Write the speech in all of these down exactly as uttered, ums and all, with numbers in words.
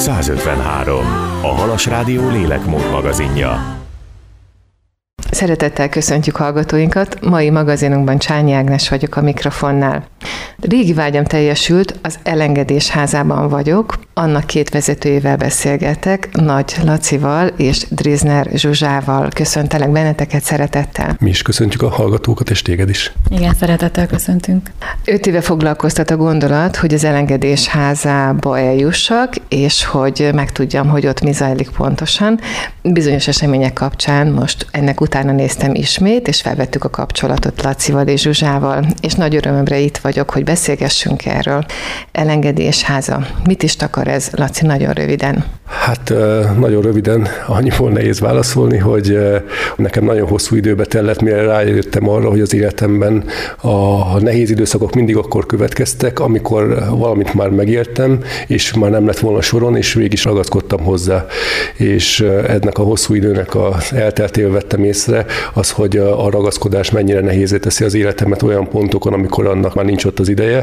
százötvenhárom. A Halas Rádió lélekmód magazinja. Szeretettel köszöntjük hallgatóinkat. Mai magazinunkban Csányi Ágnes vagyok a mikrofonnál. Régi vágyam teljesült, az Elengedés házában vagyok. Annak két vezetőjével beszélgetek, Nagy Lacival és Drizner Zsuzsával. Köszöntelek benneteket szeretettel. Mi is köszöntjük a hallgatókat, és téged is. Igen, szeretettel köszöntünk. Öt éve foglalkoztat a gondolat, hogy az Elengedés házába eljussak, és hogy megtudjam, hogy ott mi zajlik pontosan. Bizonyos események kapcsán most ennek utána néztem ismét, és felvettük a kapcsolatot Lacival és Zsuzsával, és nagy örömömre itt vagyok, hogy beszélgessünk erről. Elengedés háza. Mit is takar ez, Laci, nagyon röviden? Hát nagyon röviden, annyiból nehéz válaszolni, hogy nekem nagyon hosszú időbe tellett, mire rájöttem arra, hogy az életemben a nehéz időszakok mindig akkor következtek, amikor valamit már megértem, és már nem lett volna soron, és végig is ragaszkodtam hozzá. És ennek a hosszú időnek az elteltével vettem észre, az, hogy a ragaszkodás mennyire nehézé teszi az életemet olyan pontokon, amikor annak már nincs ott az ideje,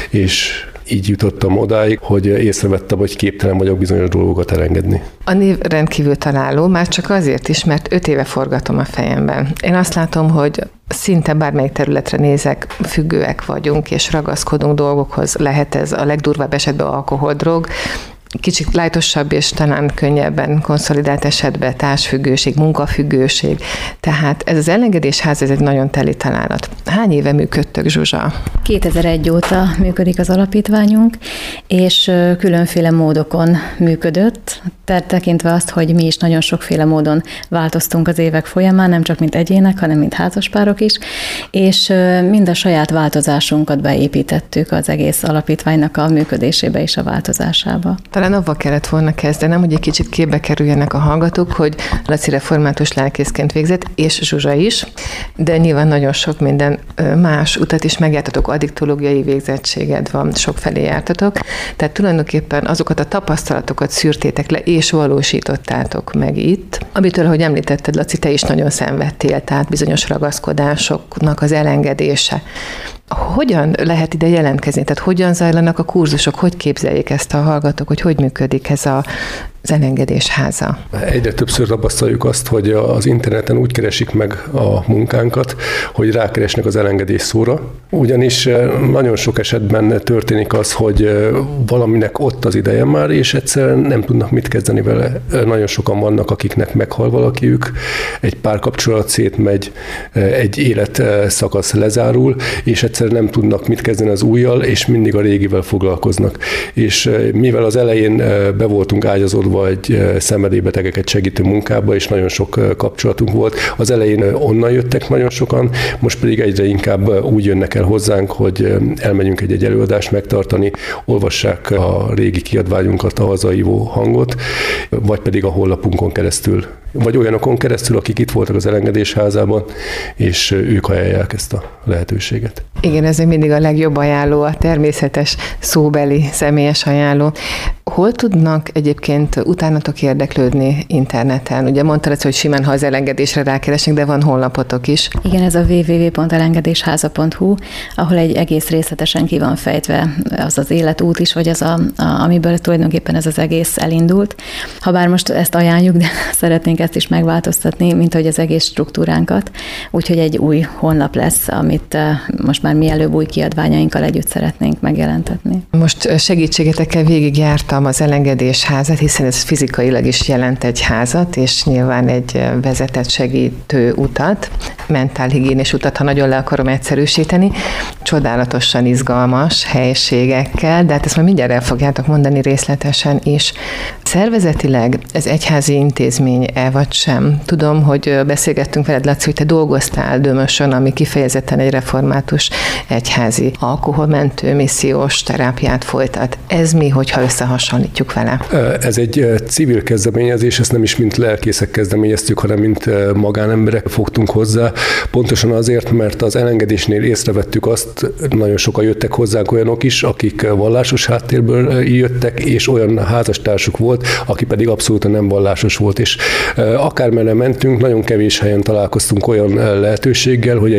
és így jutottam odáig, hogy észrevettem, hogy képtelen vagyok bizonyos dolgokat elengedni. A név rendkívül találó, már csak azért is, mert öt éve forgatom a fejemben. Én azt látom, hogy szinte bármelyik területre nézek, függőek vagyunk, és ragaszkodunk dolgokhoz. Lehet ez a legdurvább esetben alkohol, drog, kicsit lájtosabb és talán könnyebben konszolidált esetben társfüggőség, munkafüggőség. Tehát ez az Elengedés ház, ez egy nagyon teli találat. Hány éve működtök, Zsuzsa? kétezer-egy óta működik az alapítványunk, és különféle módokon működött, tehát tekintve azt, hogy mi is nagyon sokféle módon változtunk az évek folyamán, nem csak mint egyének, hanem mint házaspárok is, és mind a saját változásunkat beépítettük az egész alapítványnak a működésébe és a változásába. Talán avval kellett volna kezdenem, hogy egy kicsit képbe kerüljenek a hallgatók, hogy Laci református lelkészként végzett, és Zsuzsa is, de nyilván nagyon sok minden más utat is megjártatok, addiktológiai végzettséged van, sokfelé jártatok, tehát tulajdonképpen azokat a tapasztalatokat szűrtétek le, és valósítottátok meg itt, amitől, ahogy említetted, Laci, te is nagyon szenvedtél, tehát bizonyos ragaszkodásoknak az elengedése. Hogyan lehet ide jelentkezni? Tehát hogyan zajlanak a kurzusok? Hogy képzeljék ezt a hallgatók? Hogy hogy működik ez a az Elengedés háza? Egyre többször tapasztaljuk azt, hogy az interneten úgy keresik meg a munkánkat, hogy rákeresnek az elengedés szóra. Ugyanis nagyon sok esetben történik az, hogy valaminek ott az ideje már, és egyszerűen nem tudnak mit kezdeni vele. Nagyon sokan vannak, akiknek meghal valakiük, egy párkapcsolat szétmegy, egy életszakasz lezárul, és egyszerűen nem tudnak mit kezdeni az újjal, és mindig a régivel foglalkoznak. És mivel az elején be voltunk ágyazódva egy szenvedélybetegeket segítő munkába, és nagyon sok kapcsolatunk volt. Az elején onnan jöttek nagyon sokan, most pedig egyre inkább úgy jönnek el hozzánk, hogy elmegyünk egy-egy előadást megtartani, olvassák a régi kiadványunkat, a Hazaívó hangot, vagy pedig a honlapunkon keresztül, vagy olyanokon keresztül, akik itt voltak az Elengedés házában, és ők ajánlják ezt a lehetőséget. Igen, ez még mindig a legjobb ajánló, a természetes, szóbeli, személyes ajánló. Hol tudnak egyébként utánatok érdeklődni interneten? Ugye mondtad, hogy simán, ha az elengedésre rákeresnek, de van honlapotok is. Igen, ez a double-u double-u double-u pont elengedésháza pont hu, ahol egy egész részletesen ki van fejtve az az életút is, vagy az, a, a, amiből tulajdonképpen ez az egész elindult. Habár most ezt ajánljuk, de szeretnénk ezt is megváltoztatni, mint hogy az egész struktúránkat. Úgyhogy egy új honlap lesz, amit most már mielőbb új kiadványainkkal együtt szeretnénk megjelentetni. Most segítségetekkel végigjártam az Elengedés házat, hiszen ez fizikailag is jelent egy házat, és nyilván egy vezetett segítő utat, mentálhigiénés utat, ha nagyon le akarom egyszerűsíteni, csodálatosan izgalmas helyiségekkel, de hát ezt már mindjárt el fogjátok mondani részletesen is. Szervezetileg ez egyházi intézmény-e vagy sem? Tudom, hogy beszélgettünk veled, Laci, hogy te dolgoztál Dömösön, ami kifejezetten egy református egyházi alkoholmentő missziós terápiát folytat. Ez mi, hogyha összehasonlítjuk vele? Ez egy civil kezdeményezés, ezt nem is mint lelkészek kezdeményeztük, hanem mint magánemberek fogtunk hozzá. Pontosan azért, mert az elengedésnél észrevettük azt, nagyon sokan jöttek hozzánk olyanok is, akik vallásos háttérből jöttek, és olyan házastársuk volt, aki pedig abszolút nem vallásos volt. És akármerre mentünk, nagyon kevés helyen találkoztunk olyan lehetőséggel, hogy egy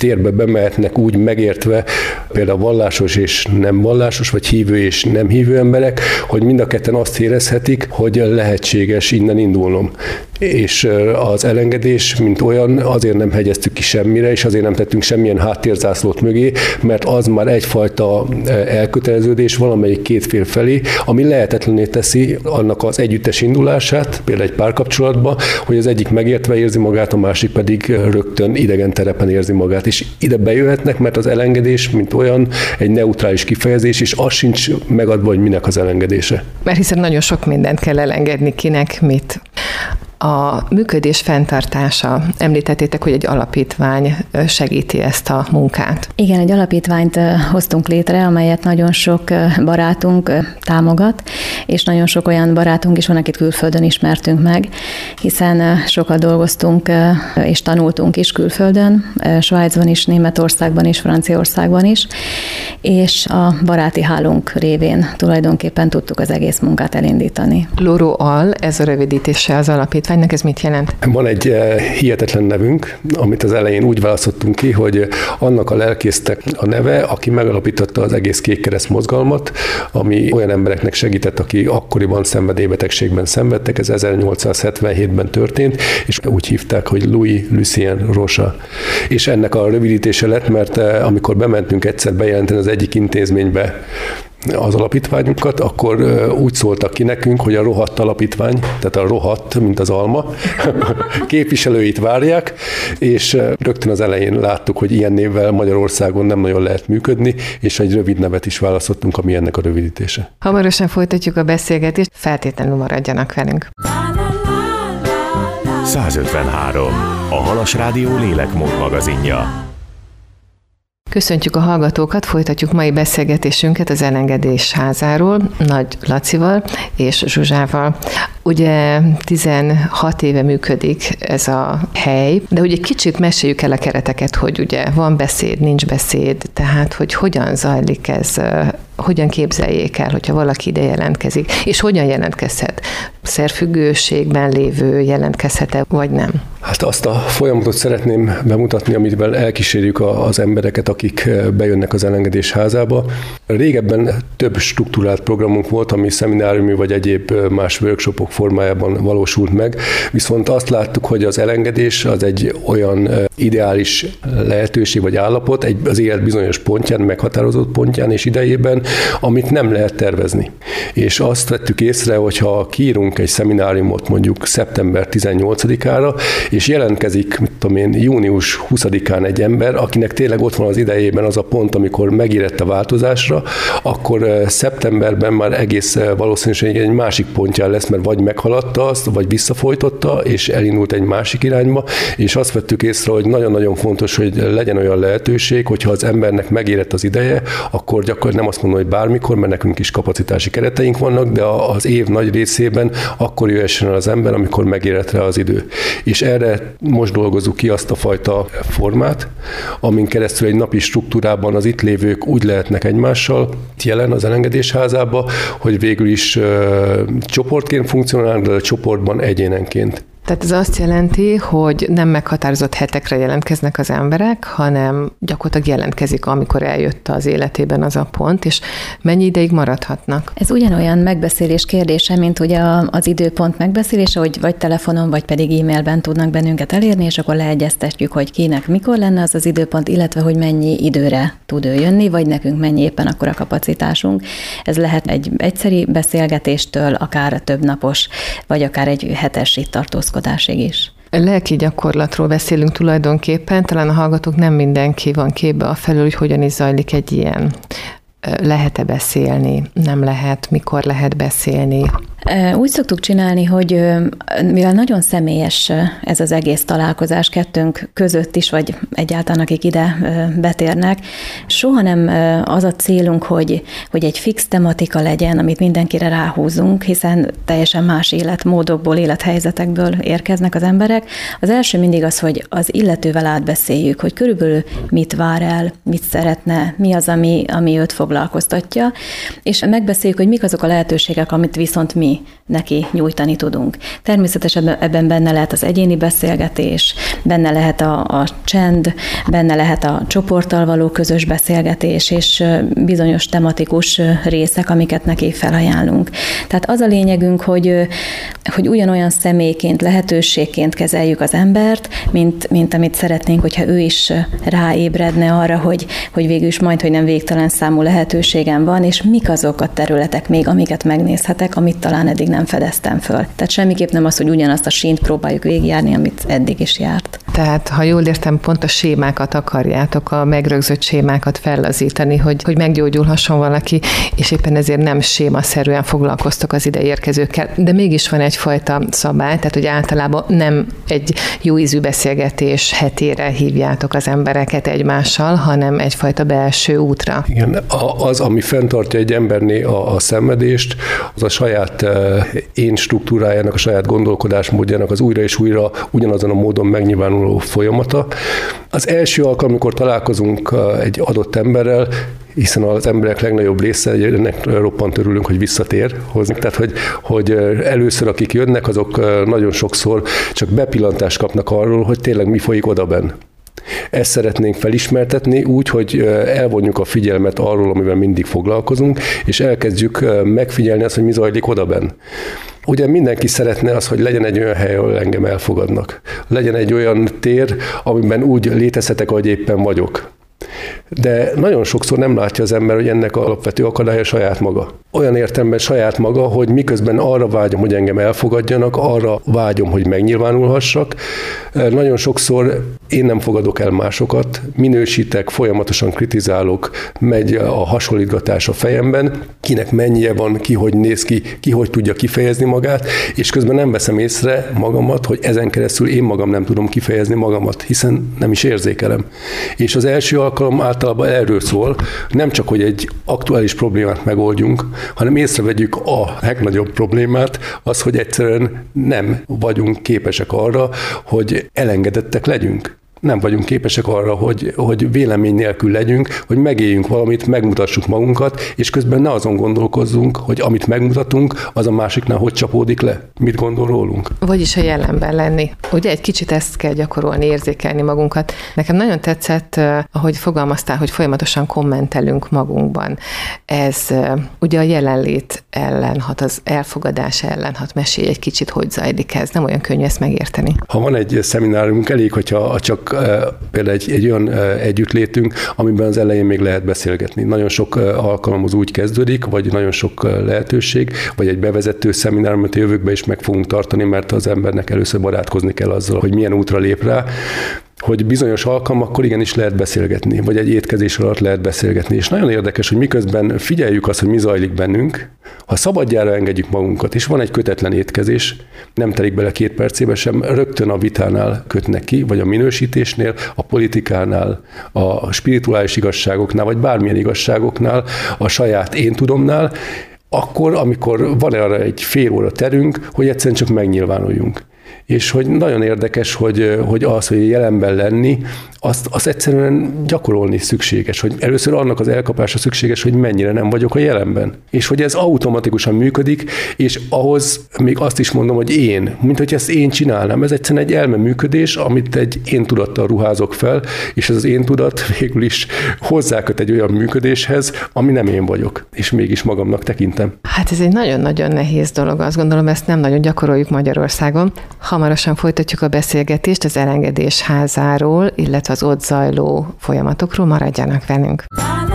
térbe bemehetnek úgy megértve, például vallásos és nem vallásos, vagy hívő és nem hívő emberek, hogy mind a ketten azt érezhetik, hogy lehetséges innen indulnom. És az elengedés, mint olyan, azért nem hegyeztük ki semmire, és azért nem tettünk semmilyen háttérzászlót mögé, mert az már egyfajta elköteleződés valamelyik két fél felé, ami lehetetlenné teszi annak az együttes indulását, például egy párkapcsolatban, hogy az egyik megértve érzi magát, a másik pedig rögtön idegen terepen érzi magát. És ide bejöhetnek, mert az elengedés, mint olyan, egy neutrális kifejezés, és az sincs megadva, hogy minek az elengedése. Mert hiszen nagyon sok mindent kell elengedni, kinek mit. A működés fenntartása, említettétek, hogy egy alapítvány segíti ezt a munkát. Igen, egy alapítványt hoztunk létre, amelyet nagyon sok barátunk támogat, és nagyon sok olyan barátunk is van, akit külföldön ismertünk meg, hiszen sokat dolgoztunk és tanultunk is külföldön, Svájcban is, Németországban is, Franciaországban is, és a baráti hálónk révén tulajdonképpen tudtuk az egész munkát elindítani. Loro-Al, ez a rövidítése az alapítványnak, ez mit jelent? Van egy hihetetlen nevünk, amit az elején úgy választottunk ki, hogy annak a lelkésznek a neve, aki megalapította az egész Kékkereszt mozgalmat, ami olyan embereknek segített, aki akkoriban szenvedélybetegségben szenvedtek, ez ezernyolcszázhetvenhétben történt, és úgy hívták, hogy Louis Lucien Rocha. És ennek a rövidítése lett, mert amikor bementünk egyszer bejelenteni az egyik intézménybe az alapítványunkat, akkor úgy szóltak ki nekünk, hogy a rohadt alapítvány, tehát a rohadt, mint az alma, képviselőit várják, és rögtön az elején láttuk, hogy ilyen névvel Magyarországon nem nagyon lehet működni, és egy rövid nevet is választottunk, ami ennek a rövidítése. Hamarosan folytatjuk a beszélgetést, feltétlenül maradjanak velünk. százötvenhárom. A Halas Rádió lélekmód magazinja. Köszöntjük a hallgatókat, folytatjuk mai beszélgetésünket az Elengedés házáról, Nagy Lacival és Zsuzsával. Ugye tizenhat éve működik ez a hely, de ugye kicsit meséljük el a kereteket, hogy ugye van beszéd, nincs beszéd, tehát hogy hogyan zajlik ez, hogyan képzeljék el, hogyha valaki ide jelentkezik, és hogyan jelentkezhet? Szerfüggőségben lévő jelentkezhet-e, vagy nem? Hát azt a folyamatot szeretném bemutatni, amivel elkísérjük az embereket, akik bejönnek az Elengedés házába. Régebben több struktúrált programunk volt, ami szemináriumi vagy egyéb más workshopok formájában valósult meg, viszont azt láttuk, hogy az elengedés az egy olyan ideális lehetőség vagy állapot egy, az élet bizonyos pontján, meghatározott pontján és idejében, amit nem lehet tervezni. És azt vettük észre, hogyha kiírunk egy szemináriumot mondjuk szeptember tizennyolcadikára, és jelentkezik, mit tudom én, június huszadikán egy ember, akinek tényleg ott van az idejében az a pont, amikor megérett a változásra, akkor szeptemberben már egész valószínűség egy másik pontján lesz, mert vagy meghaladta azt, vagy visszafolytotta, és elindult egy másik irányba, és azt vettük észre, hogy nagyon-nagyon fontos, hogy legyen olyan lehetőség, hogyha az embernek megérett az ideje, akkor gyakorlatilag nem azt mondom, hogy bármikor, mert nekünk is kapacitási kereteink vannak, de az év nagy részében akkor jöhessen el az ember, amikor megérett rá az idő. És erre most dolgozzuk ki azt a fajta formát, amin keresztül egy napi struktúrában az itt lévők úgy lehetnek egymással jelen az Elengedés házába, hogy végül is uh, csoportként funkcionálnak, de a csoportban egyénenként. Tehát ez azt jelenti, hogy nem meghatározott hetekre jelentkeznek az emberek, hanem gyakorlatilag jelentkezik, amikor eljött az életében az a pont, és mennyi ideig maradhatnak? Ez ugyanolyan megbeszélés kérdése, mint ugye az időpont megbeszélése, hogy vagy telefonon, vagy pedig e-mailben tudnak bennünket elérni, és akkor leegyeztetjük, hogy kinek mikor lenne az az időpont, illetve hogy mennyi időre tud ő jönni, vagy nekünk mennyi éppen akkor a kapacitásunk. Ez lehet egy egyszeri beszélgetéstől, akár több napos, vagy akár egy hetes itt tartózkodásig is. Lelki gyakorlatról beszélünk tulajdonképpen, talán a hallgatók nem mindenki van képbe a felől, hogy hogyan is zajlik egy ilyen. Lehet-e beszélni? Nem lehet? Mikor lehet beszélni? Úgy szoktuk csinálni, hogy mivel nagyon személyes ez az egész találkozás kettőnk között is, vagy egyáltalán akik ide betérnek, soha nem az a célunk, hogy, hogy egy fix tematika legyen, amit mindenkire ráhúzunk, hiszen teljesen más életmódokból, élethelyzetekből érkeznek az emberek. Az első mindig az, hogy az illetővel átbeszéljük, hogy körülbelül mit vár el, mit szeretne, mi az, ami, ami őt foglalkoztatja, és megbeszéljük, hogy mik azok a lehetőségek, amit viszont mi mi neki nyújtani tudunk. Természetesen ebben benne lehet az egyéni beszélgetés, benne lehet a, a csend, benne lehet a csoporttal való közös beszélgetés, és bizonyos tematikus részek, amiket neki felajánlunk. Tehát az a lényegünk, hogy, hogy ugyanolyan személyként, lehetőségként kezeljük az embert, mint, mint amit szeretnénk, hogyha ő is ráébredne arra, hogy, hogy végül is majd, hogy nem végtelen számú lehetőségem van, és mik azok a területek még, amiket megnézhetek, amit talán eddig nem fedeztem föl. Tehát semmiképp nem az, hogy ugyanazt a sínt próbáljuk végigjárni, amit eddig is járt. Tehát, ha jól értem, pont a sémákat akarjátok, a megrögzött sémákat fellazítani, hogy, hogy meggyógyulhasson valaki, és éppen ezért nem sémaszerűen foglalkoztok az ide érkezőkkel. De mégis van egyfajta szabály, tehát, hogy általában nem egy jó ízű beszélgetés hetére hívjátok az embereket egymással, hanem egyfajta belső útra. Igen, az, ami fenntartja egy emberné a, a szenvedést, az a saját én struktúrájának, a saját gondolkodásmódjának az újra és újra ugyanazon a módon megnyilvánuló folyamata. Az első alkalom, amikor találkozunk egy adott emberrel, hiszen az emberek legnagyobb része, ennek roppant örülünk, hogy visszatér hozzánk. Tehát, hogy, hogy először, akik jönnek, azok nagyon sokszor csak bepillantást kapnak arról, hogy tényleg mi folyik odabenn. Ezt szeretnénk felismertetni úgy, hogy elvonjuk a figyelmet arról, amivel mindig foglalkozunk, és elkezdjük megfigyelni azt, hogy mi zajlik odabenn. Ugye mindenki szeretne az, hogy legyen egy olyan hely, ahol engem elfogadnak. Legyen egy olyan tér, amiben úgy létezhetek, ahogy éppen vagyok. De nagyon sokszor nem látja az ember, hogy ennek alapvető akadálya saját maga. Olyan értelemben saját maga, hogy miközben arra vágyom, hogy engem elfogadjanak, arra vágyom, hogy megnyilvánulhassak. Nagyon sokszor én nem fogadok el másokat, minősítek, folyamatosan kritizálok, megy a hasonlítgatás a fejemben, kinek mennyie van, ki hogy néz ki, ki hogy tudja kifejezni magát, és közben nem veszem észre magamat, hogy ezen keresztül én magam nem tudom kifejezni magamat, hiszen nem is érzékelem. És az első alkalom általában erről szól, nem csak, hogy egy aktuális problémát megoldjunk, hanem észrevegyük a legnagyobb problémát, az, hogy egyszerűen nem vagyunk képesek arra, hogy elengedettek legyünk. Nem vagyunk képesek arra, hogy, hogy vélemény nélkül legyünk, hogy megéljünk valamit, megmutassuk magunkat, és közben ne azon gondolkozzunk, hogy amit megmutatunk, az a másiknál hogy csapódik le. Mit gondol rólunk? Vagyis a jelenben lenni. Ugye egy kicsit ezt kell gyakorolni, érzékelni magunkat. Nekem nagyon tetszett, ahogy fogalmaztál, hogy folyamatosan kommentelünk magunkban. Ez ugye a jelenlét ellen hat, az elfogadás ellen hat. Mesélj egy kicsit, hogy zajlik ez. Nem olyan könnyű ezt megérteni. Ha van egy szeminárunk, elég, hogyha csak például egy, egy olyan együttlétünk, amiben az elején még lehet beszélgetni. Nagyon sok alkalom az úgy kezdődik, vagy nagyon sok lehetőség, vagy egy bevezető szeminár, amit a jövőkben is meg fogunk tartani, mert az embernek először barátkozni kell azzal, hogy milyen útra lép rá, hogy bizonyos alkalmakkor igenis lehet beszélgetni, vagy egy étkezés alatt lehet beszélgetni. És nagyon érdekes, hogy miközben figyeljük azt, hogy mi zajlik bennünk, ha szabadjára engedjük magunkat, és van egy kötetlen étkezés, nem telik bele két percébe sem, rögtön a vitánál kötnek ki, vagy a minősítésnél, a politikánál, a spirituális igazságoknál, vagy bármilyen igazságoknál, a saját én tudomnál, akkor, amikor van arra egy fél óra terünk, hogy egyszerűen csak megnyilvánuljunk. És hogy nagyon érdekes, hogy, hogy az, hogy jelenben lenni, azt, azt egyszerűen gyakorolni szükséges, hogy először annak az elkapása szükséges, hogy mennyire nem vagyok a jelenben. És hogy ez automatikusan működik, és ahhoz még azt is mondom, hogy én, mint hogy ezt én csinálnám. Ez egyszerűen egy elme működés, amit egy én tudattal ruházok fel, és ez az én tudat végül is hozzáköt egy olyan működéshez, ami nem én vagyok, és mégis magamnak tekintem. Hát ez egy nagyon-nagyon nehéz dolog, azt gondolom, ezt nem nagyon gyakoroljuk Magyarországon. Hamarosan folytatjuk a beszélgetést az Elengedés házáról, illetve az ott zajló folyamatokról. Maradjanak velünk.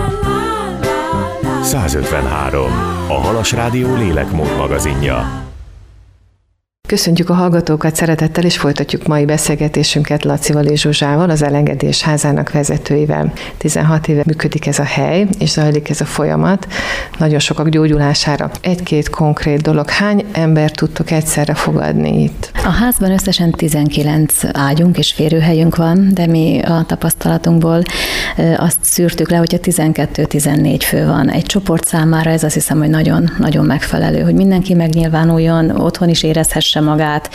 százötvenhárom. A Halas Rádió lélekmód magazinja. Köszöntjük a hallgatókat szeretettel, és folytatjuk mai beszélgetésünket Lacival és Zsuzsával, az Elengedés házának vezetőivel. tizenhat éve működik ez a hely, és zajlik ez a folyamat. Nagyon sokak gyógyulására. Egy-két konkrét dolog. Hány ember tudtok egyszerre fogadni itt? A házban összesen tizenkilenc ágyunk és férőhelyünk van, de mi a tapasztalatunkból azt szűrtük le, hogyha tizenkettő-tizennégy fő van. Egy csoport számára ez azt hiszem, hogy nagyon, nagyon megfelelő, hogy mindenki megnyilvánuljon, otthon is érezhesse magát,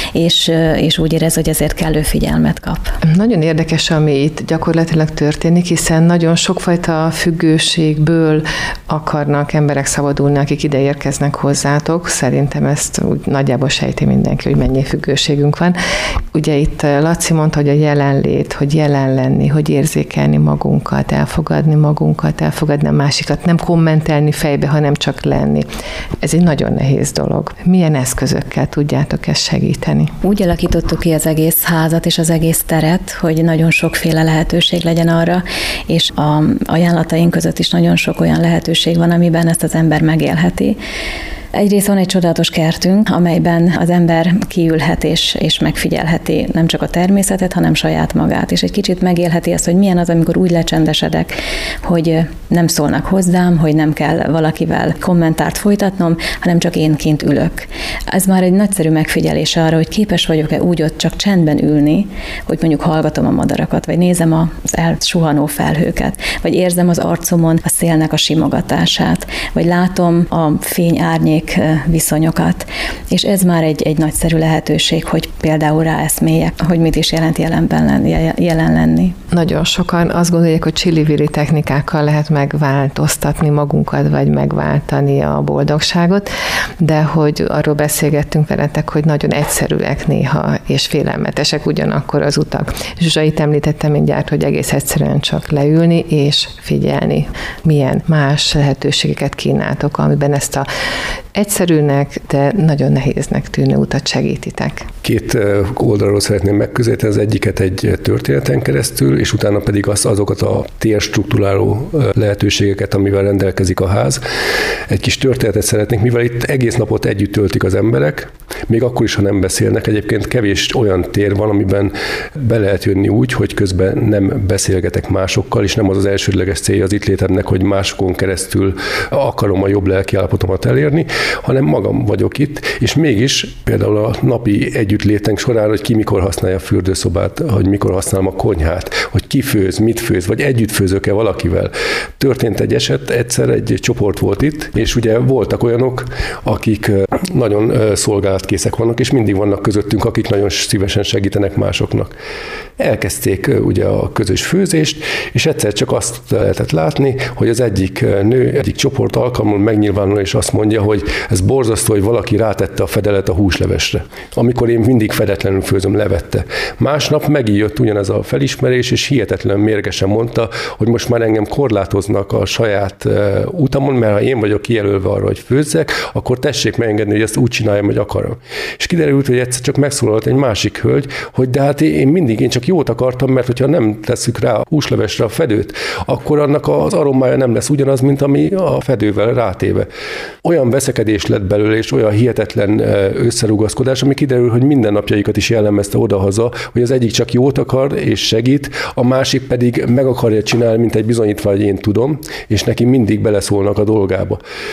és, és úgy érez, hogy ezért kellő figyelmet kap. Nagyon érdekes, ami itt gyakorlatilag történik, hiszen nagyon sokfajta függőségből akarnak emberek szabadulni, akik ide érkeznek hozzátok. Szerintem ezt úgy nagyjából sejti mindenki, hogy mennyi függőségünk van. Ugye itt Laci mondta, hogy a jelenlét, hogy jelen lenni, hogy érzékelni magunkat, elfogadni magunkat, elfogadni a másikat, nem kommentelni fejbe, hanem csak lenni. Ez egy nagyon nehéz dolog. Milyen eszközökkel tudjátok ezt segíteni? Úgy alakítottuk ki az egész házat és az egész teret, hogy nagyon sokféle lehetőség legyen arra, és a ajánlataink között is nagyon sok olyan lehetőség van, amiben ezt az ember megélheti. Egyrészt van egy csodálatos kertünk, amelyben az ember kiülhet és, és megfigyelheti nem csak a természetet, hanem saját magát, és egy kicsit megélheti azt, hogy milyen az, amikor úgy lecsendesedek, hogy nem szólnak hozzám, hogy nem kell valakivel kommentárt folytatnom, hanem csak én kint ülök. Ez már egy nagyszerű megfigyelés arra, hogy képes vagyok-e úgy ott csak csendben ülni, hogy mondjuk hallgatom a madarakat, vagy nézem az elsuhanó felhőket, vagy érzem az arcomon a szélnek a simogatását, vagy látom a fény-árnyék viszonyokat. És ez már egy, egy nagyszerű lehetőség, hogy például ráeszméljek, hogy mit is jelent jelenben lenni, jelen lenni. Nagyon sokan azt gondolják, hogy csili-vili technikákkal lehet megváltoztatni magunkat, vagy megváltani a boldogságot, de hogy arról beszélgettünk veletek, hogy nagyon egyszerűek néha, és félelmetesek ugyanakkor az utak. Zsuzsa itt említettem mindjárt, hogy egész egyszerűen csak leülni és figyelni. Milyen más lehetőségeket kínáltok, amiben ezt a egyszerűnek, de nagyon nehéznek tűnő utat segítitek. Két oldalról szeretném megközelíteni, az egyiket egy történeten keresztül, és utána pedig az, azokat a térstruktúráló lehetőségeket, amivel rendelkezik a ház. Egy kis történetet szeretnék, mivel itt egész napot együtt töltik az emberek, még akkor is, ha nem beszélnek. Egyébként kevés olyan tér van, amiben be lehet jönni úgy, hogy közben nem beszélgetek másokkal, és nem az az elsődleges célja az itt létemnek, hogy másokon keresztül akarom a jobb lelkiállapotomat elérni, hanem magam vagyok itt, és mégis például a napi együttlétünk során, hogy ki mikor használja a fürdőszobát, hogy mikor használom a konyhát, hogy ki főz, mit főz, vagy együtt főzök-e valakivel. Történt egy eset, egyszer egy csoport volt itt, és ugye voltak olyanok, akik nagyon szolgálatkészek vannak, és mindig vannak közöttünk, akik nagyon szívesen segítenek másoknak. Elkezdték ugye a közös főzést, és egyszer csak azt lehetett látni, hogy az egyik nő, egyik csoport alkalmon megnyilvánul, és azt mondja, hogy ez borzasztó, hogy valaki rátette a fedelet a húslevesre. Amikor én mindig fedetlenül főzöm, levette. Másnap megijött ugyanez a felismerés, és hihetetlen mérgesen mondta, hogy most már engem korlátoznak a saját utamon, mert ha én vagyok kijelölve arra, hogy főzzek, akkor tessék megengedni, hogy ezt úgy csináljam, hogy akarom. És kiderült, hogy egyszer csak megszólalt egy másik hölgy, hogy de hát én mindig, én csak jót akartam, mert hogyha nem tesszük rá a húslevesre a fedőt, akkor annak az aromája nem lesz ugyanaz, mint ami a fedővel rátéve. Olyan veszekedés lett belőle, és olyan hihetetlen összerugaszkodás, ami kiderül, hogy mindennapjaikat is jellemezte odahaza, hogy az egyik csak jót akar és segít, a másik pedig meg akarja csinálni, mint egy bizonyítvány, hogy én tudom, és neki mindig beleszólnak a dolgába.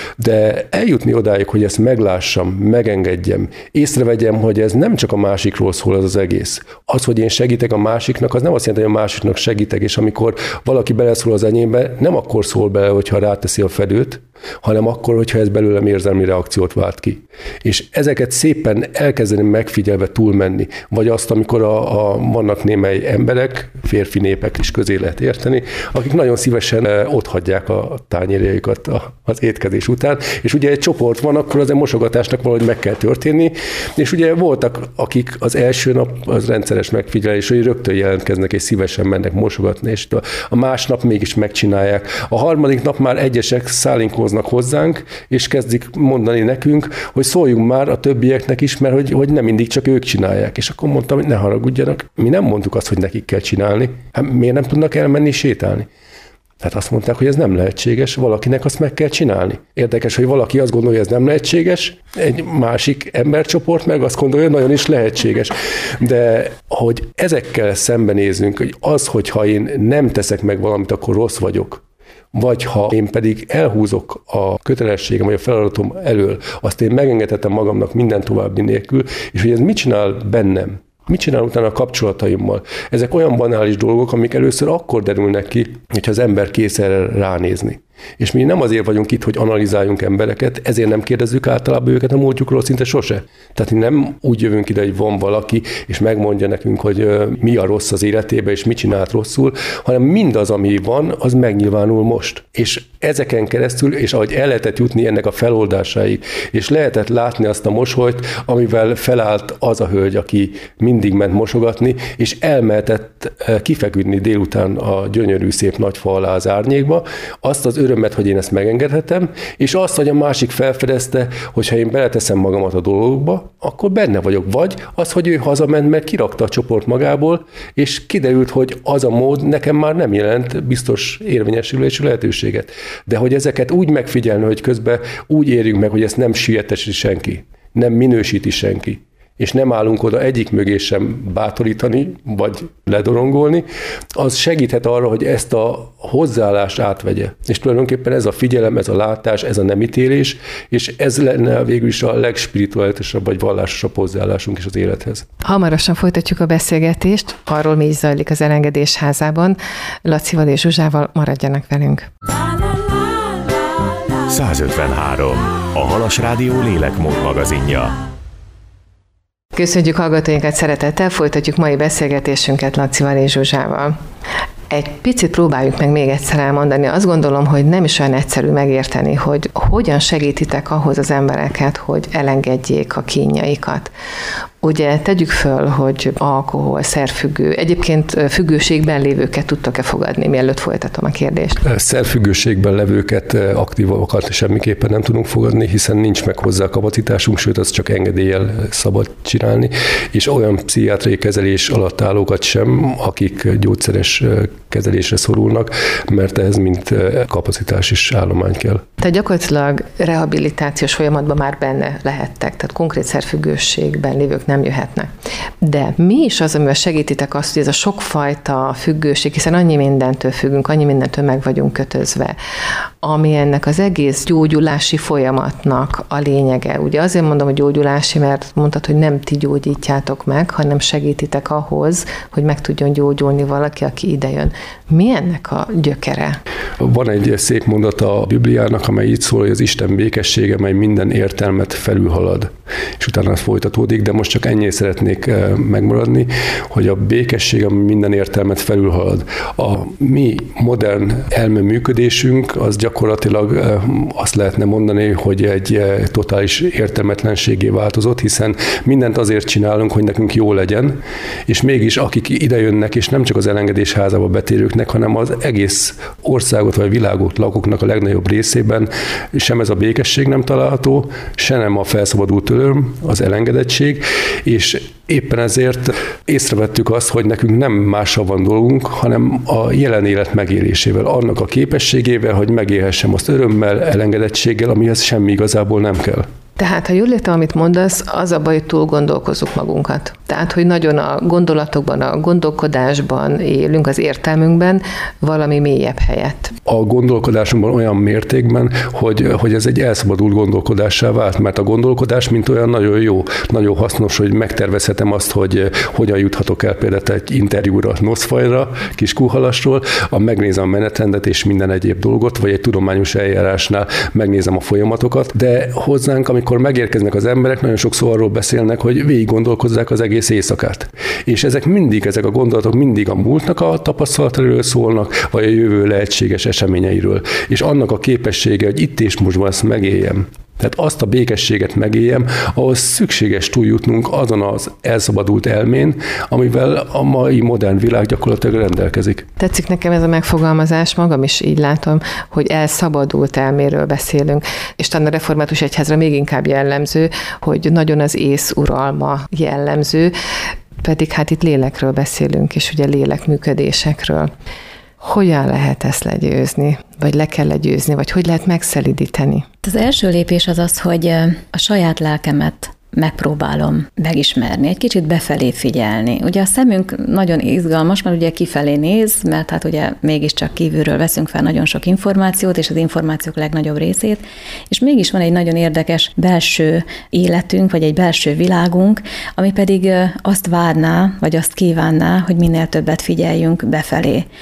De eljutni odáig, hogy ezt meglássam, megengedjem, észrevegyem, hogy ez nem csak a másikról szól az az egész. Az, hogy én segítek a másiknak, az nem azt jelenti, hogy a másiknak segítek, és amikor valaki beleszól az enyémbe, nem akkor szól bele, hogyha ráteszi a fedőt, hanem akkor, hogyha ez belőlem érzelmi reakciót vált ki. És ezeket szépen elkezdeni megfigyelve túlmenni, vagy azt, amikor a, a, vannak némely emberek, férfi népek is közé lehet érteni, akik nagyon szívesen otthagyják a tányérjaikat az étkezés után, és ugye egy csoport van, akkor az a mosogatásnak valahogy meg kell történni, és ugye voltak, akik az első nap az rendszeres megfigyelés, hogy rögtön jelentkeznek, és szívesen mennek mosogatni, és a másnap mégis megcsinálják. A harmadik nap már egyesek szálinkoznak hozzánk, és kezdik mondani nekünk, hogy szóljunk már a többieknek is, mert hogy, hogy nem mindig csak ők csinálják. És akkor mondtam, hogy ne haragudjanak, mi nem mondtuk azt, hogy nekik kell csinálni. Hát miért nem tudnak elmenni sétálni? Tehát azt mondták, hogy ez nem lehetséges, valakinek azt meg kell csinálni. Érdekes, hogy valaki azt gondolja, hogy ez nem lehetséges, egy másik embercsoport meg azt gondolja, hogy nagyon is lehetséges. De hogy ezekkel szembenézünk, hogy az, hogyha én nem teszek meg valamit, akkor rossz vagyok, vagy ha én pedig elhúzok a kötelességem, vagy a feladatom elől, azt én megengedhetem magamnak minden további nélkül, és hogy ez mit csinál bennem, mit csinál utána a kapcsolataimmal. Ezek olyan banális dolgok, amik először akkor derülnek ki, hogyha az ember kész erre ránézni. És mi nem azért vagyunk itt, hogy analizáljunk embereket, ezért nem kérdezzük általában őket a múltjukról szinte sose. Tehát nem úgy jövünk ide, hogy van valaki, és megmondja nekünk, hogy mi a rossz az életében, és mit csinált rosszul, hanem mindaz, ami van, az megnyilvánul most. És ezeken keresztül, és ahogy el lehetett jutni ennek a feloldásáig, és lehetett látni azt a mosolyt, amivel felállt az a hölgy, aki mindig ment mosogatni, és elmehetett kifeküdni délután a gyönyörű szép nagy fa alá az árnyékba, azt az örömet, hogy én ezt megengedhetem, és azt, hogy a másik felfedezte, hogy ha én beleteszem magamat a dolgokba, akkor benne vagyok. Vagy az, hogy ő hazament, mert kirakta a csoport magából, és kiderült, hogy az a mód nekem már nem jelent biztos érvényesülési lehetőséget. De hogy ezeket úgy megfigyelni, hogy közben úgy érjünk meg, hogy ezt nem sietesi senki, nem minősíti senki, és nem állunk oda egyik mögé sem bátorítani, vagy ledorongolni, az segíthet arra, hogy ezt a hozzáállást átvegye. És tulajdonképpen ez a figyelem, ez a látás, ez a nemítélés, és ez lenne végül is a legspirituálisabb vagy vallásosabb hozzáállásunk is az élethez. Hamarosan folytatjuk a beszélgetést, arról mi is zajlik az Elengedés házában. Lacival és Zsuzsával maradjanak velünk. százötvenhárom. A Halas Rádió lélekmód magazinja. Köszönjük hallgatóinkat szeretettel, folytatjuk mai beszélgetésünket Lacival és Zsuzsával. Egy picit próbáljuk meg még egyszer elmondani. Azt gondolom, hogy nem is olyan egyszerű megérteni, hogy hogyan segítitek ahhoz az embereket, hogy elengedjék a kínjaikat. Ugye tegyük föl, hogy alkohol, szerfüggő, egyébként függőségben lévőket tudtok-e fogadni, mielőtt folytatom a kérdést? Szerfüggőségben levőket, aktívokat semmiképpen nem tudunk fogadni, hiszen nincs meg hozzá a kapacitásunk, sőt, az csak engedéllyel szabad csinálni, és olyan pszichiátriai kezelés alatt állókat sem, akik gyógyszeres kezelésre szorulnak, mert ehhez mind kapacitás és állomány kell. Tehát gyakorlatilag rehabilitációs folyamatban már benne lehettek, tehát konkrét szerfüggőségben lévők nem jöhetnek. De mi is az, amivel segítitek azt, hogy ez a sokfajta függőség, hiszen annyi mindentől függünk, annyi mindentől meg vagyunk kötözve, ami ennek az egész gyógyulási folyamatnak a lényege. Ugye azért mondom, hogy gyógyulási, mert mondtad, hogy nem ti gyógyítjátok meg, hanem segítitek ahhoz, hogy meg tudjon gyógyulni valaki, aki idejön. Mi ennek a gyökere? Van egy szép mondata a Bibliának, amely így szól, hogy az Isten békessége, mely minden értelmet felülhalad. És utána az folytatódik, de most csak ennyi szeretnék megmaradni, hogy a békesség, ami minden értelmet felülhalad. A mi modern elmeműködésünk az gyakorlatilag azt lehetne mondani, hogy egy totális értelmetlenségé változott, hiszen mindent azért csinálunk, hogy nekünk jó legyen, és mégis akik idejönnek, és nem csak az Elengedés házába betérőknek, hanem az egész országot vagy világot lakóknak a legnagyobb részében sem ez a békesség nem található, se nem a felszabadult öröm, az elengedettség, és éppen ezért észrevettük azt, hogy nekünk nem mással van dolgunk, hanem a jelen élet megélésével, annak a képességével, hogy megélhessem azt örömmel, elengedettséggel, amihez semmi igazából nem kell. Tehát, ha jól értem, amit mondasz, az a baj, hogy túl gondolkozzuk magunkat. Tehát, hogy nagyon a gondolatokban, a gondolkodásban élünk, az értelmünkben valami mélyebb helyett. A gondolkodásunkban olyan mértékben, hogy, hogy ez egy elszabadult gondolkodássá vált, mert a gondolkodás mint olyan nagyon jó, nagyon hasznos, hogy megtervezhetem azt, hogy hogyan juthatok el például egy interjúra Noszfajra, Kiskunhalasról, a megnézem a menetrendet és minden egyéb dolgot, vagy egy tudományos eljárásnál megnézem a folyamatokat, de hozzánk, amikor megérkeznek az emberek, nagyon sokszor arról beszélnek, hogy végig gondolkozzák az egész éjszakát. És ezek mindig, ezek a gondolatok mindig a múltnak a tapasztalatáról szólnak, vagy a jövő lehetséges eseményeiről. És annak a képessége, hogy itt és most ezt megéljem. Tehát azt a békességet megéljem, ahhoz szükséges túljutnunk azon az elszabadult elmén, amivel a mai modern világ gyakorlatilag rendelkezik. Tetszik nekem ez a megfogalmazás, magam is így látom, hogy elszabadult elméről beszélünk, és talán a református egyházra még inkább jellemző, hogy nagyon az ész uralma jellemző, pedig hát itt lélekről beszélünk, és ugye lélekműködésekről. Hogyan lehet ezt legyőzni? Vagy le kell legyőzni? Vagy hogy lehet megszelidíteni? Az első lépés az az, hogy a saját lelkemet megpróbálom megismerni, egy kicsit befelé figyelni. Ugye a szemünk nagyon izgalmas, mert ugye kifelé néz, mert hát ugye mégiscsak kívülről veszünk fel nagyon sok információt, és az információk legnagyobb részét, és mégis van egy nagyon érdekes belső életünk, vagy egy belső világunk, ami pedig azt várná, vagy azt kívánná, hogy minél többet figyeljünk befelé.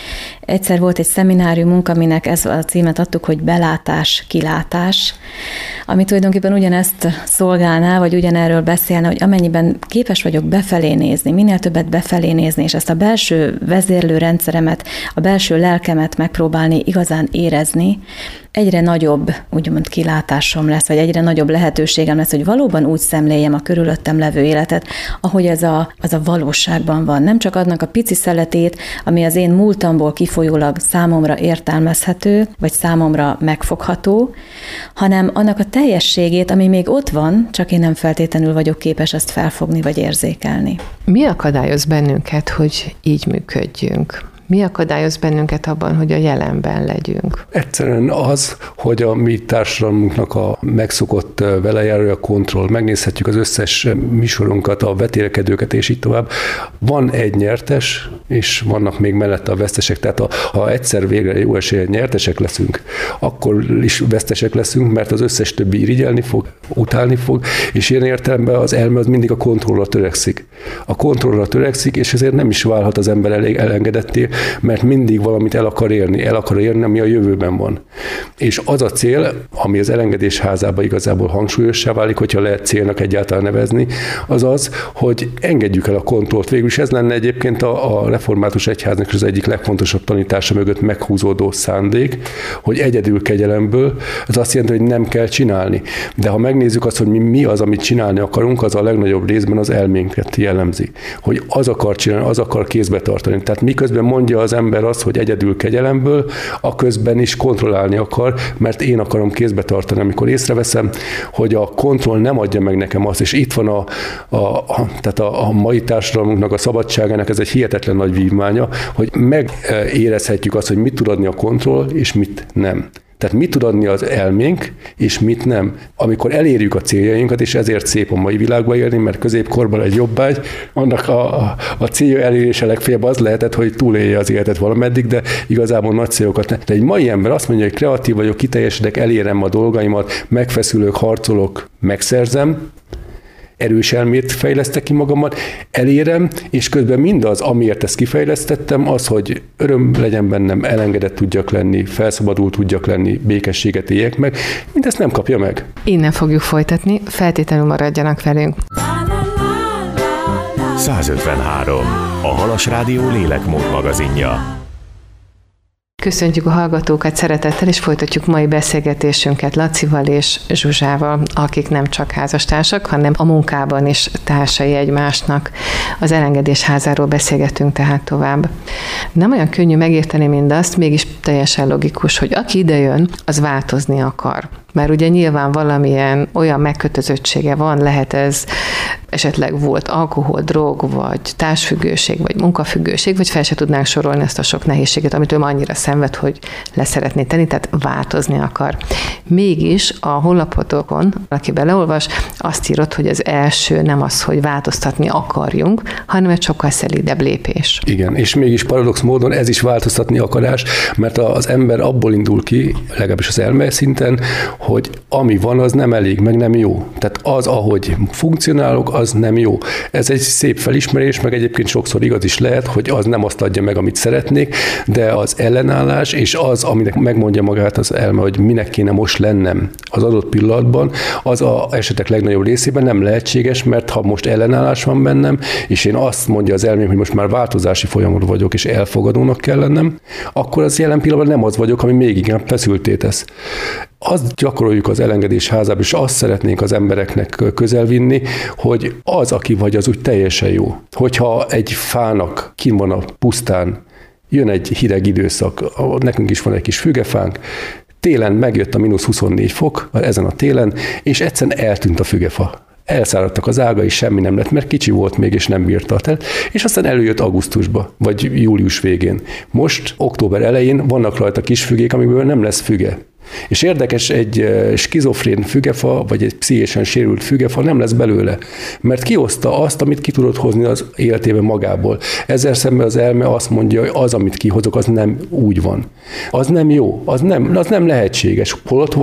Egyszer volt egy szemináriumunk, aminek ez a címet adtuk, hogy belátás, kilátás, ami tulajdonképpen ugyanezt szolgálná, vagy ugyanerről beszélne, hogy amennyiben képes vagyok befelé nézni, minél többet befelé nézni, és ezt a belső vezérlőrendszeremet, a belső lelkemet megpróbálni igazán érezni, egyre nagyobb, úgymond kilátásom lesz, vagy egyre nagyobb lehetőségem lesz, hogy valóban úgy szemléljem a körülöttem levő életet, ahogy ez a, az a valóságban van. Nem csak adnak a pici szeletét, ami az én múltamból kifolyólag számomra értelmezhető, vagy számomra megfogható, hanem annak a teljességét, ami még ott van, csak én nem feltétlenül vagyok képes ezt felfogni, vagy érzékelni. Mi akadályoz bennünket, hogy így működjünk? Mi akadályoz bennünket abban, hogy a jelenben legyünk? Egyszerűen az, hogy a mi társadalmunknak a megszokott velejárója a kontroll. Megnézhetjük az összes műsorunkat, a vetélkedőket, és így tovább. Van egy nyertes, és vannak még mellette a vesztesek. Tehát a, ha egyszer végre jó esélyen nyertesek leszünk, akkor is vesztesek leszünk, mert az összes többi irigyelni fog, utálni fog, és ilyen értelemben az elme az mindig a kontrollra törekszik. A kontrollra törekszik, és ezért nem is válhat az ember elég elengedetté, mert mindig valamit el akar érni, el akar érni, ami a jövőben van. És az a cél, ami az elengedés házában igazából hangsúlyossá válik, hogyha lehet célnak egyáltalán nevezni, az az, hogy engedjük el a kontrollt. Végül is ez lenne egyébként a, a református egyháznak az egyik legfontosabb tanítása mögött meghúzódó szándék, hogy egyedül kegyelemből, az azt jelenti, hogy nem kell csinálni. De ha megnézzük azt, hogy mi, mi az, amit csinálni akarunk, az a legnagyobb részben az elménket jellemzi. Hogy az akar csinálni, az akar kézbe tartani. Tehát miközben mondja az ember azt, hogy egyedül kegyelemből, a közben is kontrollálni akar, mert én akarom kézbe tartani. Amikor észreveszem, hogy a kontroll nem adja meg nekem azt, és itt van a, a, a, tehát a, a mai társadalmunknak a szabadságának ez egy hihetetlen nagy vívmánya, hogy megérezhetjük azt, hogy mit tud adni a kontroll, és mit nem. Tehát mit tud adni az elménk, és mit nem. Amikor elérjük a céljainkat, és ezért szép a mai világban élni, mert középkorban egy jobbágy, annak a, a, a célja elérése legfeljebb az lehetett, hogy túlélje az életet valameddig, de igazából nagy célokat nem. De egy mai ember azt mondja, hogy kreatív vagyok, kiteljesedek, elérem a dolgaimat, megfeszülök, harcolok, megszerzem, erős elmét fejlesztek ki magamat, elérem, és közben mindaz, amiért ezt kifejlesztettem, az, hogy öröm legyen bennem, elengedett tudjak lenni, felszabadult tudjak lenni, békességet éljek meg, mindezt nem kapja meg. Innen fogjuk folytatni, feltétlenül maradjanak velünk. százötvenhárom. A Halas Rádió lélekmód magazinja. Köszöntjük a hallgatókat szeretettel, és folytatjuk mai beszélgetésünket Lacival és Zsuzsával, akik nem csak házastársak, hanem a munkában is társai egymásnak. Az elengedés házáról beszélgetünk tehát tovább. Nem olyan könnyű megérteni mindazt, mégis teljesen logikus, hogy aki idejön, az változni akar. Mert ugye nyilván valamilyen olyan megkötözöttsége van, lehet ez esetleg volt alkohol, drog, vagy társfüggőség, vagy munkafüggőség, vagy fel se tudnánk sorolni ezt a sok nehézséget, amit ő annyira szenved, hogy leszeretné tenni, tehát változni akar. Mégis a honlapotokon, aki beleolvas, azt írott, hogy az első nem az, hogy változtatni akarjunk, hanem egy sokkal szelídebb lépés. Igen, és mégis paradox módon ez is változtatni akarás, mert az ember abból indul ki, legalábbis az elme szinten, hogy ami van, az nem elég, meg nem jó. Tehát az, ahogy funkcionálok, az nem jó. Ez egy szép felismerés, meg egyébként sokszor igaz is lehet, hogy az nem azt adja meg, amit szeretnék, de az ellenállás, és az, aminek megmondja magát az elme, hogy minek kéne most lennem az adott pillanatban, az az esetek legnagyobb részében nem lehetséges, mert ha most ellenállás van bennem, és én azt mondja az elmém, hogy most már változási folyamatban vagyok, és elfogadónak kell lennem, akkor az jelen pillanatban nem az vagyok, ami még igen feszülté tesz. Azt gyakoroljuk az elengedés házában, és azt szeretnénk az embereknek közelvinni, hogy az, aki vagy, az úgy teljesen jó. Hogyha egy fának kint van a pusztán, jön egy hideg időszak, nekünk is van egy kis fügefánk, télen megjött a mínusz huszonnégy fok, ezen a télen, és egyszerűen eltűnt a fügefa. Elszáradtak az ágai, semmi nem lett, mert kicsi volt még, és nem bírta a telet, és aztán előjött augusztusba, vagy július végén. Most, október elején vannak rajta kis fügék, amiből nem lesz füge. És érdekes, egy skizofrén fügefa, vagy egy pszichésen sérült fügefa nem lesz belőle, mert kihozta azt, amit ki tudott hozni az életében magából. Ezzel szemben az elme azt mondja, hogy az, amit kihozok, az nem úgy van. Az nem jó, az nem, az nem lehetséges, holott van.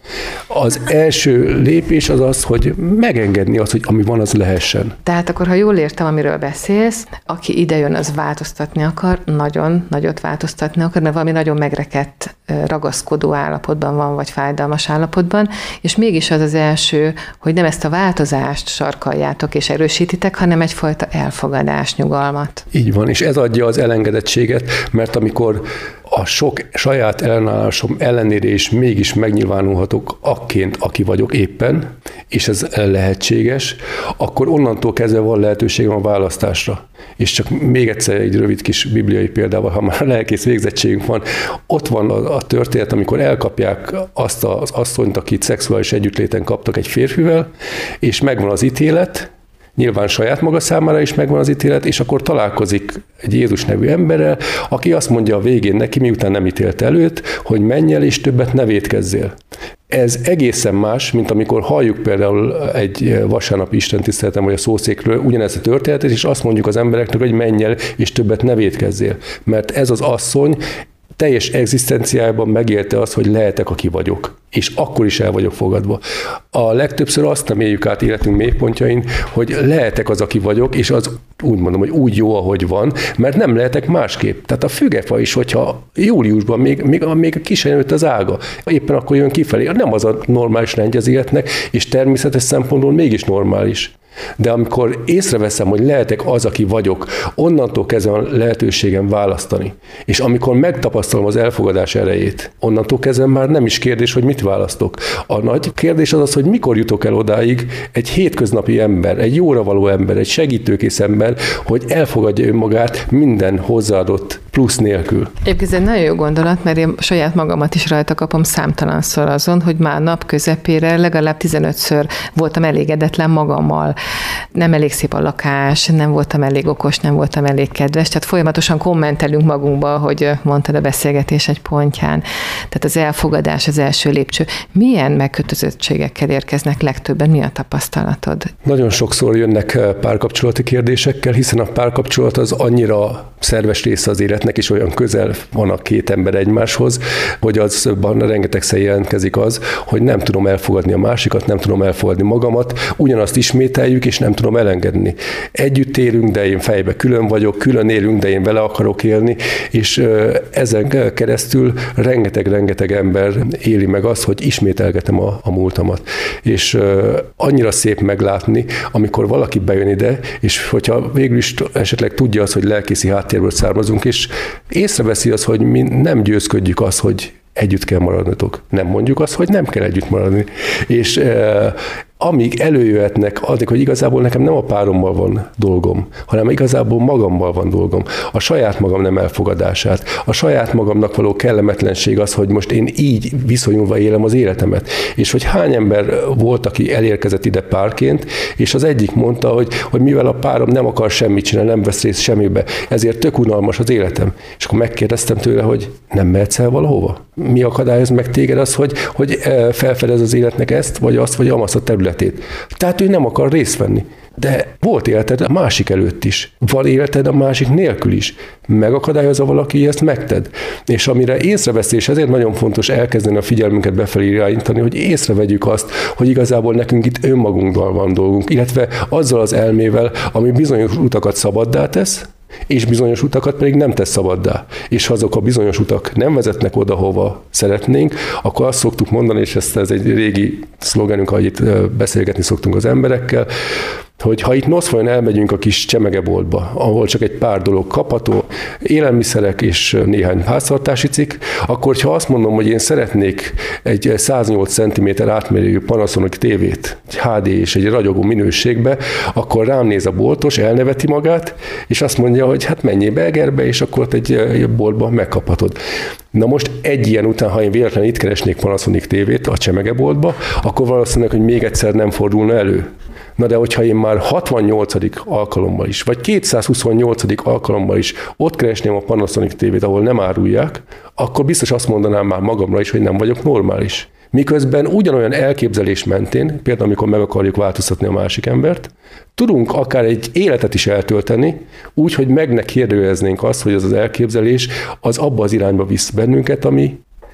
Az első lépés az az, hogy megengedni azt, hogy ami van, az lehessen. Tehát akkor, ha jól értem, amiről beszélsz, aki idejön, az változtatni akar, nagyon nagyot változtatni akar, mert valami nagyon megrekedt, ragaszkodó állapotban van, vagy fájdalmas állapotban, és mégis az az első, hogy nem ezt a változást sarkaljátok és erősítitek, hanem egyfajta elfogadás, nyugalmat. Így van, és ez adja az elengedettséget, mert amikor a sok saját ellenállásom ellenére is mégis megnyilvánulhatok akként, aki vagyok éppen, és ez lehetséges, akkor onnantól kezdve van lehetőségem a választásra. És csak még egyszer egy rövid kis bibliai példával, ha már lelkész végzettségünk van, ott van a, a történet, amikor elkapják azt az asszonyt, akit szexuális együttléten kaptak egy férfivel, és megvan az ítélet, nyilván saját maga számára is megvan az ítélet, és akkor találkozik egy Jézus nevű emberrel, aki azt mondja a végén neki, miután nem ítélte előtt, hogy menj el, és többet ne vétkezzél. Ez egészen más, mint amikor halljuk például egy vasárnapi istentiszteleten vagy a szószékről ugyanezt a történetet, és azt mondjuk az embereknek, hogy menj el, és többet ne vétkezzél. Mert ez az asszony teljes egzisztenciájában megélte azt, hogy lehetek, aki vagyok. És akkor is el vagyok fogadva. A legtöbbször azt nem éljük át életünk mélypontjain, hogy lehetek az, aki vagyok, és az úgy mondom, hogy úgy jó, ahogy van, mert nem lehetek másképp. Tehát a fügefa is, hogyha júliusban még, még, még ki sem jött az ága, éppen akkor jön kifelé. Nem az a normális rendje az életnek, és természetes szempontból mégis normális. De amikor észreveszem, hogy lehetek az, aki vagyok, onnantól kezdve van lehetőségem választani. És amikor megtapasztalom az elfogadás erejét, onnantól kezdve már nem is kérdés, hogy mit választok. A nagy kérdés az az, hogy mikor jutok el odáig egy hétköznapi ember, egy jóra való ember, egy segítőkész ember, hogy elfogadja önmagát minden hozzáadott plusz nélkül. Egyébként ez egy nagyon jó gondolat, mert én saját magamat is rajta kapom számtalanszor azon, hogy már nap közepére legalább tizenötször voltam elégedetlen magammal. Nem elég szép a lakás, nem voltam elég okos, nem voltam elég kedves, tehát folyamatosan kommentelünk magunkba, hogy mondtad a beszélgetés egy pontján. Tehát az elfogadás az első lépcső. Milyen megkötözöttségekkel érkeznek legtöbben? Mi a tapasztalatod? Nagyon sokszor jönnek párkapcsolati kérdésekkel, hiszen a párkapcsolat az annyira szerves része az életnek, és olyan közel van a két ember egymáshoz, hogy azban rengetegszer jelentkezik az, hogy nem tudom elfogadni a másikat, nem tudom elfogadni magamat, ugyanazt ismételjük, és nem tudom elengedni. Együtt élünk, de én fejbe külön vagyok, külön élünk, de én vele akarok élni, és ezen keresztül rengeteg-rengeteg ember éli meg azt, hogy ismételgetem a, a múltamat. És annyira szép meglátni, amikor valaki bejön ide, és hogyha végül is esetleg tudja azt, hogy lelkészi háttérből származunk, és észreveszi azt, hogy mi nem győzködjük azt, hogy együtt kell maradnotok. Nem mondjuk azt, hogy nem kell együtt maradni. És e, amíg előjöhetnek, addig, hogy igazából nekem nem a párommal van dolgom, hanem igazából magammal van dolgom. A saját magam nem elfogadását, a saját magamnak való kellemetlenség az, hogy most én így viszonyulva élem az életemet. És hogy hány ember volt, aki elérkezett ide párként, és az egyik mondta, hogy, hogy mivel a párom nem akar semmit csinálni, nem vesz részt semmibe, ezért tök unalmas az életem. És akkor megkérdeztem tőle, hogy nem mehetsz el valahova? Mi akadályoz meg téged az, hogy, hogy felfedez az életnek ezt, vagy azt, vagy amazt a területét? Tehát ő nem akar részt venni. De volt életed a másik előtt is. Van életed a másik nélkül is. Megakadályozza valaki, ezt megted. És amire észreveszi, és ezért nagyon fontos elkezdeni a figyelmünket befelé irányítani, hogy észrevegyük azt, hogy igazából nekünk itt önmagunkban van dolgunk, illetve azzal az elmével, ami bizonyos utakat szabaddá tesz, és bizonyos utakat pedig nem tesz szabaddá. És ha azok a bizonyos utak nem vezetnek oda, hova szeretnénk, akkor azt szoktuk mondani, és ezt ez egy régi szlogenünk, ahogy itt beszélgetni szoktunk az emberekkel, hogy ha itt Noszfajon elmegyünk a kis csemegeboltba, ahol csak egy pár dolog kapható, élelmiszerek és néhány háztartási cikk, akkor ha azt mondom, hogy én szeretnék egy száznyolc centiméter átmérőjű Panasonic tévét, egy há dé és egy ragyogó minőségbe, akkor rám néz a boltos, elneveti magát, és azt mondja, hogy hát menjél Belgerbe, és akkor ott egy, egy boltban megkaphatod. Na most egy ilyen után, ha én véletlenül itt keresnék Panasonic tévét a csemegeboltba, akkor valószínűleg, hogy még egyszer nem fordulna elő. Na de hogyha én már hatvannyolcadik alkalommal is, vagy kétszázhuszonnyolcadik alkalommal is ott keresném a Panasonic tévét, ahol nem árulják, akkor biztos azt mondanám már magamra is, hogy nem vagyok normális. Miközben ugyanolyan elképzelés mentén, például amikor meg akarjuk változtatni a másik embert, tudunk akár egy életet is eltölteni, úgy, hogy meg ne kérdőjeleznénk azt, hogy az az elképzelés az abba az irányba visz bennünket, ami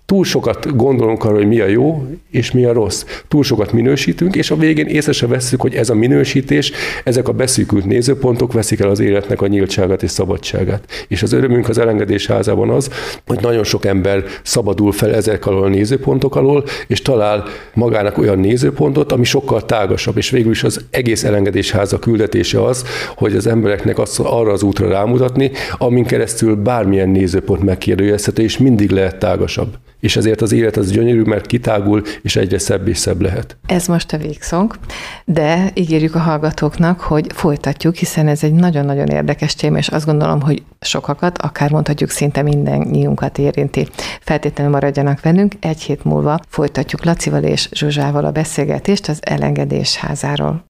túl sokat gondolunk arra, hogy mi a jó és mi a rossz. Túl sokat minősítünk, és a végén észre se vesszük, hogy ez a minősítés, ezek a beszűkült nézőpontok veszik el az életnek a nyíltságát és szabadságát. És az örömünk az elengedés házában az, hogy nagyon sok ember szabadul fel ezek alól a nézőpontok alól, és talál magának olyan nézőpontot, ami sokkal tágasabb, és végül is az egész elengedés háza küldetése az, hogy az embereknek azt, arra az útra rámutatni, amin keresztül bármilyen nézőpont megkérdőjelezhető, és mindig lehet tágasabb. És ezért az élet az gyönyörű, mert kitágul, és egyre szebb és szebb lehet. Ez most a végszónk, de ígérjük a hallgatóknak, hogy folytatjuk, hiszen ez egy nagyon-nagyon érdekes téma, és azt gondolom, hogy sokakat, akár mondhatjuk szinte mindennyiunkat érinti. Feltétlenül maradjanak velünk, egy hét múlva folytatjuk Lacival és Zsuzsával a beszélgetést az elengedés házáról.